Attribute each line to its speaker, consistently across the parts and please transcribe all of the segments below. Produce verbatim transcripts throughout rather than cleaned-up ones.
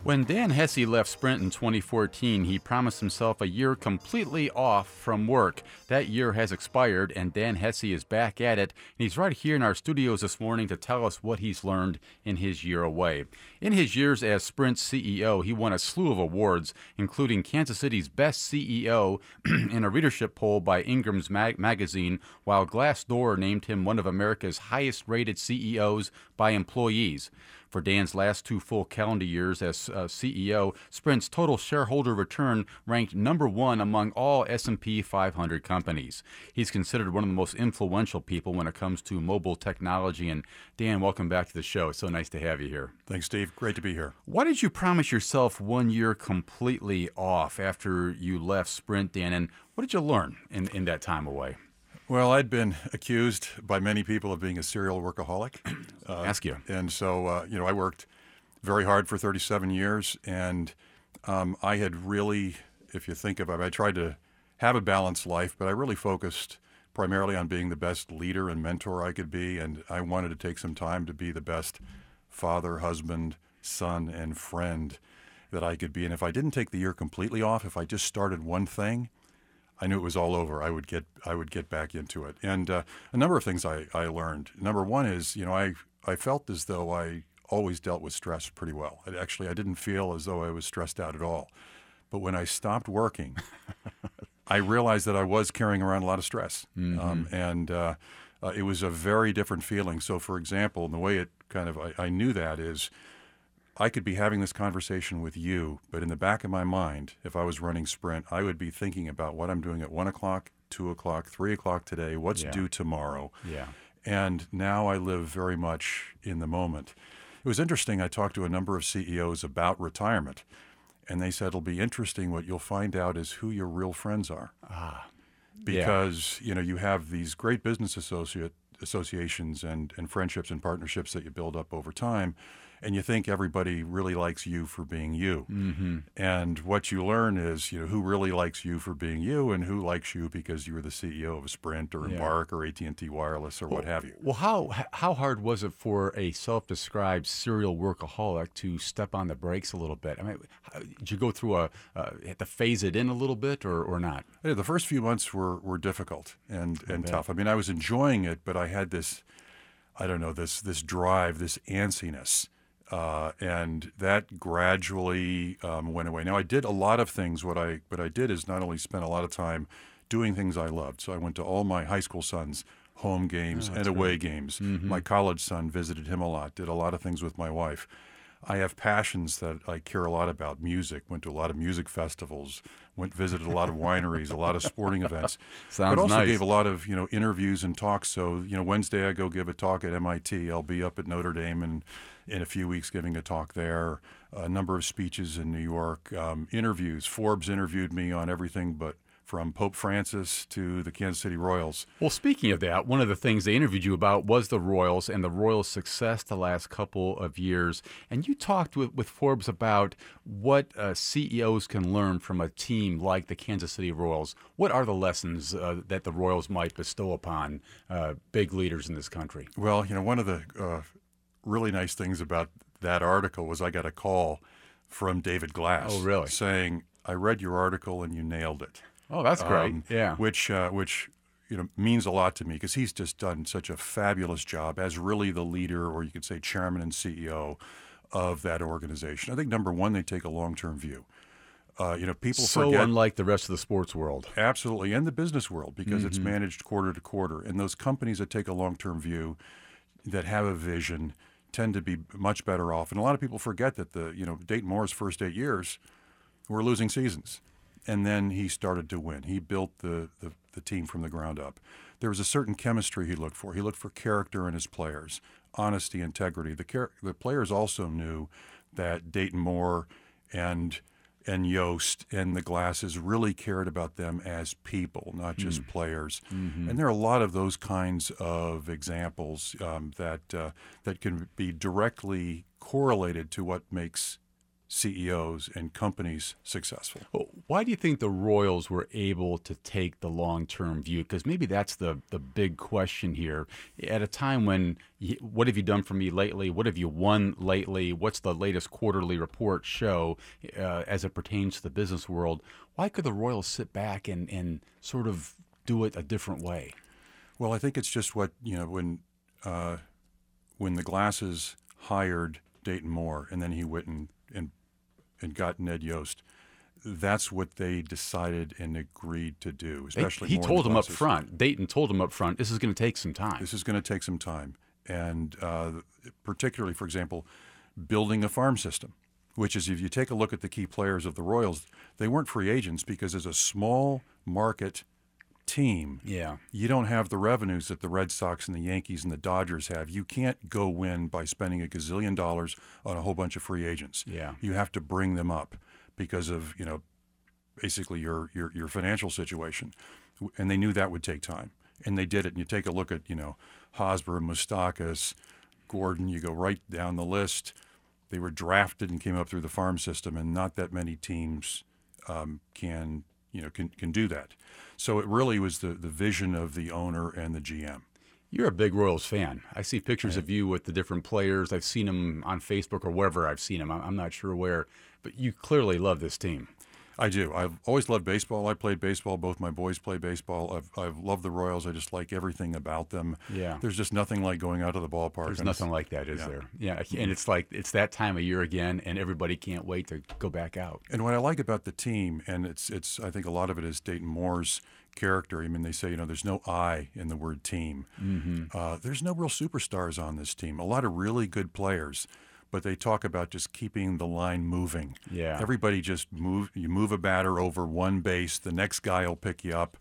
Speaker 1: When Dan Hesse left Sprint in twenty fourteen, he promised himself a year completely off from work. That year has expired, and Dan Hesse is back at it, and he's right here in our studios this morning to tell us what he's learned in his year away. In his years as Sprint's C E O, he won a slew of awards, including Kansas City's Best C E O in a readership poll by Ingram's Mag- magazine, while Glassdoor named him one of America's highest-rated C E Os by employees. For Dan's last two full calendar years as uh, C E O, Sprint's total shareholder return ranked number one among all S and P five hundred companies. He's considered one of the most influential people when it comes to mobile technology. And Dan, welcome back to the show. It's so nice to have you here.
Speaker 2: Thanks, Steve. Great to be here.
Speaker 1: Why did you promise yourself one year completely off after you left Sprint, Dan? And what did you learn in, in that time away?
Speaker 2: Well, I'd been accused by many people of being a serial workaholic.
Speaker 1: Uh, Ask you.
Speaker 2: And so, uh, you know, I worked very hard for thirty-seven years, and um, I had really, if you think about it, I tried to have a balanced life, but I really focused primarily on being the best leader and mentor I could be, and I wanted to take some time to be the best father, husband, son, and friend that I could be. And if I didn't take the year completely off, if I just started one thing, I knew it was all over. I would get I would get back into it. And uh, a number of things I, I learned. Number one is, you know, I, I felt as though I always dealt with stress pretty well. It actually, I didn't feel as though I was stressed out at all. But when I stopped working, I realized that I was carrying around a lot of stress. Mm-hmm. Um, and uh, uh, it was a very different feeling. So, for example, the way it kind of, I, I knew that is, I could be having this conversation with you, but in the back of my mind, if I was running Sprint, I would be thinking about what I'm doing at one o'clock, two o'clock, three o'clock today, what's
Speaker 1: Yeah.
Speaker 2: due tomorrow.
Speaker 1: Yeah.
Speaker 2: And now I live very much in the moment. It was interesting. I talked to a number of C E Os about retirement, and they said it'll be interesting. What you'll find out is who your real friends are.
Speaker 1: Ah.
Speaker 2: Because, you know, you have these great business associate associations and, and friendships and partnerships that you build up over time, and you think everybody really likes you for being you.
Speaker 1: Mm-hmm.
Speaker 2: And what you learn is, you know, who really likes you for being you and who likes you because you were the C E O of a Sprint or
Speaker 1: Yeah.
Speaker 2: Embark or A T and T Wireless or what have you.
Speaker 1: Well, how how hard was it for a self-described serial workaholic to step on the brakes a little bit? I mean, how, did you go through a uh, have to phase it in a little bit, or, or not?
Speaker 2: Yeah, the first few months were, were difficult and, and
Speaker 1: bet.
Speaker 2: tough. I mean, I was enjoying it, but I had this, I don't know, this this drive, this antsiness. Uh, and that gradually um, went away. Now, I did a lot of things. What I what I did is not only spend a lot of time doing things I loved. So I went to all my high school sons' home games
Speaker 1: Oh,
Speaker 2: and
Speaker 1: that's
Speaker 2: away
Speaker 1: great.
Speaker 2: games.
Speaker 1: Mhm.
Speaker 2: My college son visited him a lot, did a lot of things with my wife. I have passions that I care a lot about. Music, went to a lot of music festivals, went visited a lot of wineries, a lot of sporting events.
Speaker 1: Sounds
Speaker 2: but also
Speaker 1: nice.
Speaker 2: gave a lot of, you know, interviews and talks. So, you know, Wednesday I go give a talk at M I T. I'll be up at Notre Dame and in a few weeks giving a talk there. A number of speeches in New York, um, interviews. Forbes interviewed me on everything but from Pope Francis to the Kansas City Royals.
Speaker 1: Well, speaking of that, one of the things they interviewed you about was the Royals and the Royals' success the last couple of years. And you talked with, with Forbes about what uh, C E Os can learn from a team like the Kansas City Royals. What are the lessons uh, that the Royals might bestow upon uh, big leaders in this country?
Speaker 2: Well, you know, one of the uh, really nice things about that article was I got a call from David Glass.
Speaker 1: Oh, really?
Speaker 2: Saying, I read your article and you nailed it.
Speaker 1: Oh, that's great.
Speaker 2: Um,
Speaker 1: yeah.
Speaker 2: Which, uh, which you know, means a lot to me because he's just done such a fabulous job as really the leader, or you could say chairman and C E O of that organization. I think, number one, they take a long-term view. Uh, you know, people
Speaker 1: so
Speaker 2: forget.
Speaker 1: unlike the rest of the sports world.
Speaker 2: Absolutely, and the business world, because
Speaker 1: Mm-hmm.
Speaker 2: it's managed quarter to quarter. And those companies that take a long-term view, that have a vision, tend to be much better off. And a lot of people forget that the, you know, Dayton Moore's first eight years were losing seasons. And then he started to win. He built the, the, the team from the ground up. There was a certain chemistry he looked for. He looked for character in his players, honesty, integrity. The, char- the players also knew that Dayton Moore and and Yost and the Glasses really cared about them as people, not just
Speaker 1: Mm.
Speaker 2: players.
Speaker 1: Mm-hmm.
Speaker 2: And there are a lot of those kinds of examples um, that uh, that can be directly correlated to what makes C E Os and companies successful.
Speaker 1: Well, why do you think the Royals were able to take the long-term view? Because maybe that's the the big question here. At a time when, you, what have you done for me lately? What have you won lately? What's the latest quarterly report show uh, as it pertains to the business world? Why could the Royals sit back and, and sort of do it a different way?
Speaker 2: Well, I think it's just what, you know, when uh, when the Glasses hired Dayton Moore and then he went and, and and got Ned Yost, that's what they decided and agreed to do, especially
Speaker 1: He
Speaker 2: Moore
Speaker 1: told
Speaker 2: and
Speaker 1: them up
Speaker 2: Glasses.
Speaker 1: front, Dayton told them up front, this is going to take some time.
Speaker 2: This is going to take some time. And uh, particularly, for example, building a farm system, which is if you take a look at the key players of the Royals, they weren't free agents because as a small market team,
Speaker 1: Yeah.
Speaker 2: you don't have the revenues that the Red Sox and the Yankees and the Dodgers have. You can't go win by spending a gazillion dollars on a whole bunch of free agents.
Speaker 1: Yeah.
Speaker 2: You have to bring them up because of, you know, basically your your, your financial situation. And they knew that would take time. And they did it. And you take a look at, you know, Hosmer, Moustakas, Gordon, you go right down the list. They were drafted and came up through the farm system, and not that many teams um, can, you know, can, can do that. So it really was the, the vision of the owner and the G M.
Speaker 1: You're a big Royals fan. I see pictures of you with the different players. I've seen them on Facebook or wherever I've seen them. I'm I'm not sure where, but you clearly love this team.
Speaker 2: I do. I've always loved baseball. I played baseball. Both my boys play baseball. I've, I've loved the Royals. I just like everything about them.
Speaker 1: Yeah.
Speaker 2: There's just nothing like going out to the ballpark.
Speaker 1: There's
Speaker 2: and
Speaker 1: nothing
Speaker 2: it's-
Speaker 1: like that, is
Speaker 2: yeah.
Speaker 1: there? Yeah, and it's like it's that time of year again, and everybody can't wait to go back out.
Speaker 2: And what I like about the team, and it's it's I think a lot of it is Dayton Moore's character. I mean, they say, you know, there's no I in the word team.
Speaker 1: Mm-hmm.
Speaker 2: Uh, there's no real superstars on this team. A lot of really good players, but they talk about just keeping the line moving.
Speaker 1: Yeah.
Speaker 2: Everybody just move. You move a batter over one base, the next guy will pick you up.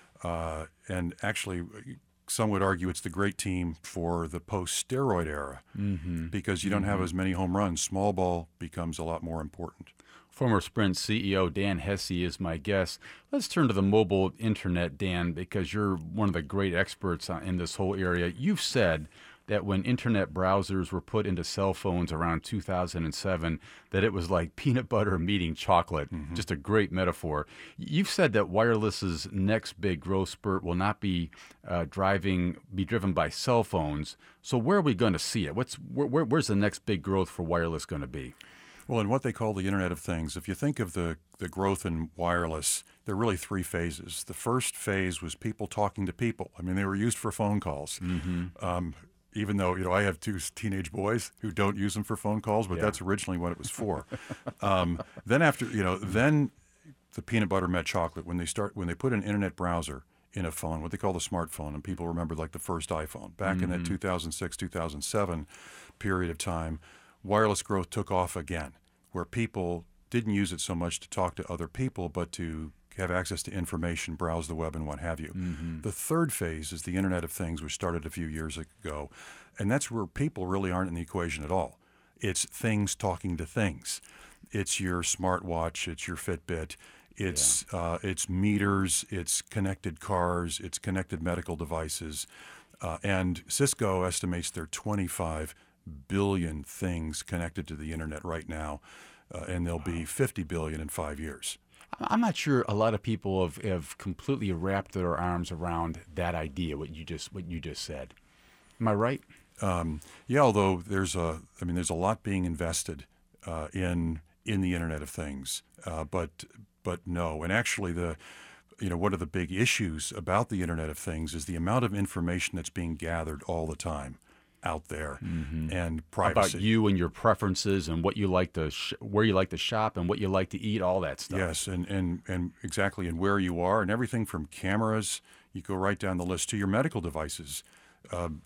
Speaker 2: Uh, and actually, some would argue it's the great team for the post-steroid era
Speaker 1: Mm-hmm.
Speaker 2: because you don't have as many home runs. Small ball becomes a lot more important.
Speaker 1: Former Sprint C E O Dan Hesse is my guest. Let's turn to the mobile internet, Dan, because you're one of the great experts on- in this whole area. You've said that when internet browsers were put into cell phones around two thousand seven, that it was like peanut butter meeting chocolate. Just a great metaphor. You've said that wireless's next big growth spurt will not be uh, driving, be driven by cell phones. So where are we going to see it? What's where, where, where's the next big growth for wireless going to be?
Speaker 2: Well, in what they call the Internet of Things, if you think of the, the growth in wireless, there are really three phases. The first phase was people talking to people. I mean, they were used for phone calls. Um, even though, you know, I have two teenage boys who don't use them for phone calls, but
Speaker 1: Yeah.
Speaker 2: that's originally what it was for. um, then after, you know, then the peanut butter met chocolate, when they start, when they put an internet browser in a phone, what they call the smartphone, and people remember like the first iPhone. Back in that two thousand six, two thousand seven period of time, wireless growth took off again, where people didn't use it so much to talk to other people, but to have access to information, browse the web, and what have you. The third phase is the Internet of Things, which started a few years ago, and that's where people really aren't in the equation at all. It's things talking to things. It's your smartwatch, it's your Fitbit, it's uh, it's meters, it's connected cars, it's connected medical devices, uh, and Cisco estimates there are twenty-five billion things connected to the internet right now, uh, and there'll be fifty billion in five years.
Speaker 1: I'm not sure a lot of people have, have completely wrapped their arms around that idea. What you just what you just said. Am I right?
Speaker 2: Um, yeah, although there's a, I mean, there's a lot being invested uh, in in the Internet of Things, uh, but but no, and actually the, you know, one of the big issues about the Internet of Things is the amount of information that's being gathered all the time out there, and privacy.
Speaker 1: About you and your preferences and what you like to, sh- where you like to shop and what you like to eat, all that stuff.
Speaker 2: Yes, and, and, and exactly, and where you are, and everything from cameras, you go right down the list, to your medical devices. Um,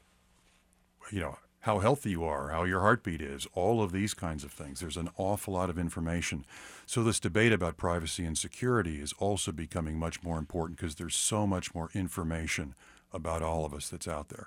Speaker 2: you know, how healthy you are, how your heartbeat is, all of these kinds of things. There's an awful lot of information. So this debate about privacy and security is also becoming much more important because there's so much more information about all of us that's out there.